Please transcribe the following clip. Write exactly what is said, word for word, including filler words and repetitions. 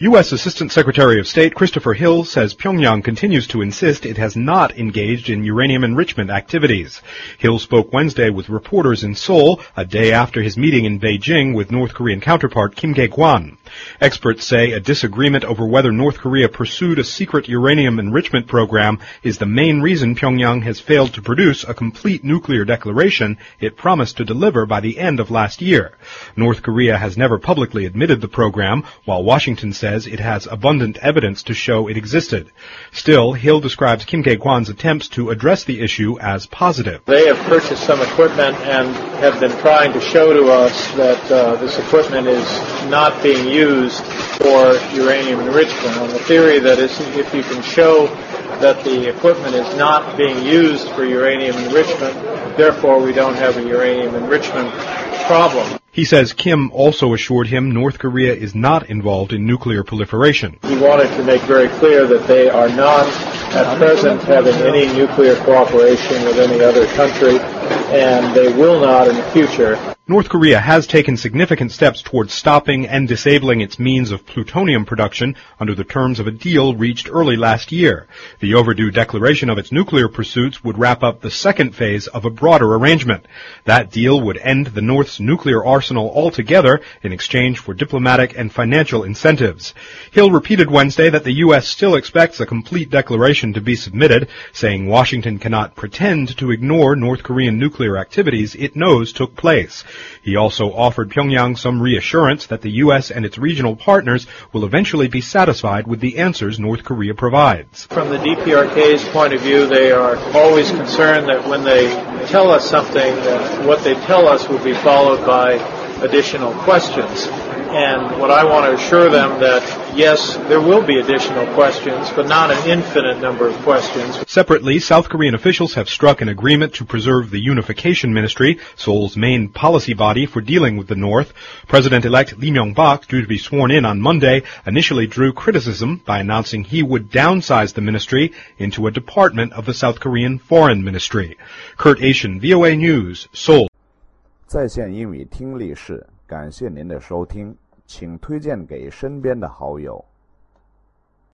U S Assistant Secretary of State Christopher Hill says Pyongyang continues to insist it has not engaged in uranium enrichment activities. Hill spoke Wednesday with reporters in Seoul, a day after his meeting in Beijing with North Korean counterpart Kim Kye-gwan. Experts say a disagreement over whether North Korea pursued a secret uranium enrichment program is the main reason Pyongyang has failed to produce a complete nuclear declaration it promised to deliver by the end of last year. North Korea has never publicly admitted the program, while Washington says it has abundant evidence to show it existed. Still, Hill describes Kim Kye-gwan's attempts to address the issue as positive. They have purchased some equipment and have been trying to show to us that uh, this equipment is not being used for uranium enrichment, on the theory that if you can show that the equipment is not being used for uranium enrichment, therefore we don't have a uranium enrichment problem. He says Kim also assured him North Korea is not involved in nuclear proliferation. He wanted to make very clear that they are not at present having any nuclear cooperation with any other country, and they will not in the future. North Korea has taken significant steps towards stopping and disabling its means of plutonium production under the terms of a deal reached early last year. The overdue declaration of its nuclear pursuits would wrap up the second phase of a broader arrangement. That deal would end the North's nuclear arsenal altogether in exchange for diplomatic and financial incentives. Hill repeated Wednesday that the U S still expects a complete declaration to be submitted, saying Washington cannot pretend to ignore North Korean nuclear activities it knows took place. He also offered Pyongyang some reassurance that the U S and its regional partners will eventually be satisfied with the answers North Korea provides. From the D P R K's point of view, they are always concerned that when they tell us something, that what they tell us will be followed by additional questions. And what I want to assure them that, yes, there will be additional questions, but not an infinite number of questions. Separately, South Korean officials have struck an agreement to preserve the Unification Ministry, Seoul's main policy body for dealing with the North. President-elect Lee Myung-bak, due to be sworn in on Monday, initially drew criticism by announcing he would downsize the ministry into a department of the South Korean Foreign Ministry. Kurt Asian, V O A News, Seoul. 在线英语听力室，感谢您的收听，请推荐给身边的好友。